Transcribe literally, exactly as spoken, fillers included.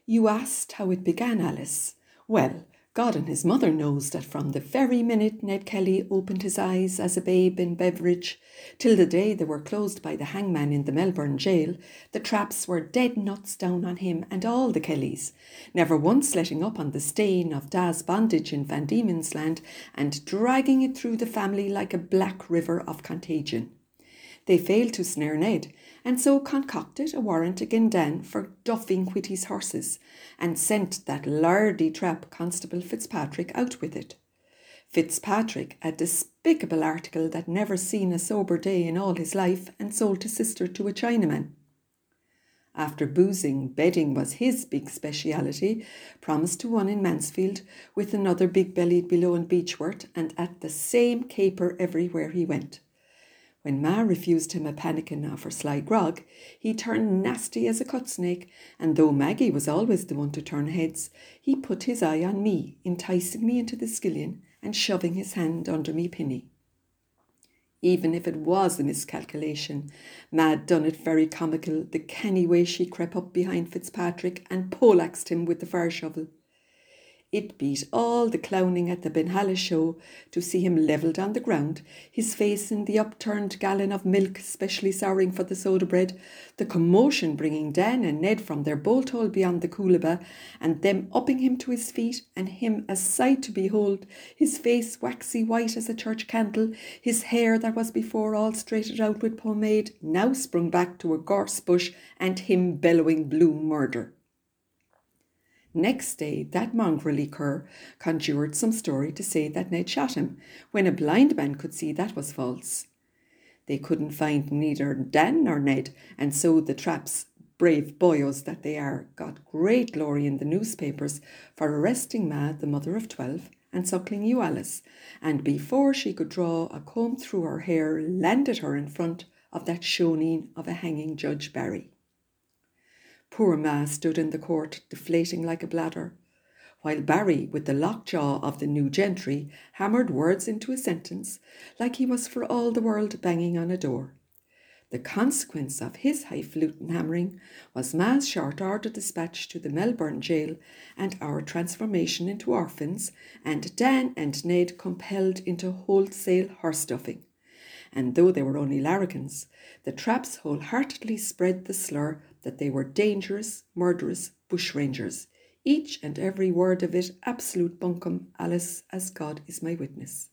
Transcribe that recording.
You asked how it began, Alice. Well, God and his mother knows that from the very minute Ned Kelly opened his eyes as a babe in Beveridge, till the day they were closed by the hangman in the Melbourne jail, the traps were dead nuts down on him and all the Kellys, never once letting up on the stain of Da's bondage in Van Diemen's Land and dragging it through the family like a black river of contagion. They failed to snare Ned, and so concocted a warrant against Dan for duffing Whitty's horses, and sent that lardy trap Constable Fitzpatrick out with it. Fitzpatrick, a despicable article that never seen a sober day in all his life, and sold his sister to a Chinaman. After boozing, bedding was his big speciality, promised to one in Mansfield, with another big-bellied below in Beechworth, and at the same caper everywhere he went. When Ma refused him a pannikin of her sly grog, he turned nasty as a cut snake, and though Maggie was always the one to turn heads, he put his eye on me, enticing me into the skillion and shoving his hand under me pinny. Even if it was a miscalculation, Ma done it very comical, the canny way she crept up behind Fitzpatrick and poleaxed him with the fire shovel. It beat all the clowning at the Benhalla show to see him levelled on the ground, his face in the upturned gallon of milk specially souring for the soda bread, the commotion bringing Dan and Ned from their bolt hole beyond the Coolaba, and them upping him to his feet, and him a sight to behold, his face waxy white as a church candle, his hair that was before all straightened out with pomade, now sprung back to a gorse bush, and him bellowing blue murder. Next day, that mongrelly cur conjured some story to say that Ned shot him, when a blind man could see that was false. They couldn't find neither Dan nor Ned, and so the traps, brave boyos that they are, got great glory in the newspapers for arresting Ma, the mother of twelve, and suckling you, Alice, and before she could draw a comb through her hair, landed her in front of that shoneen of a hanging Judge Barry. Poor Ma stood in the court, deflating like a bladder, while Barry, with the lockjaw of the new gentry, hammered words into a sentence like he was for all the world banging on a door. The consequence of his highfalutin hammering was Ma's short-order dispatch to the Melbourne jail and our transformation into orphans, and Dan and Ned compelled into wholesale horse-stuffing. And though they were only larrigans, the traps wholeheartedly spread the slur that they were dangerous, murderous bushrangers, each and every word of it absolute bunkum, Alice, as God is my witness.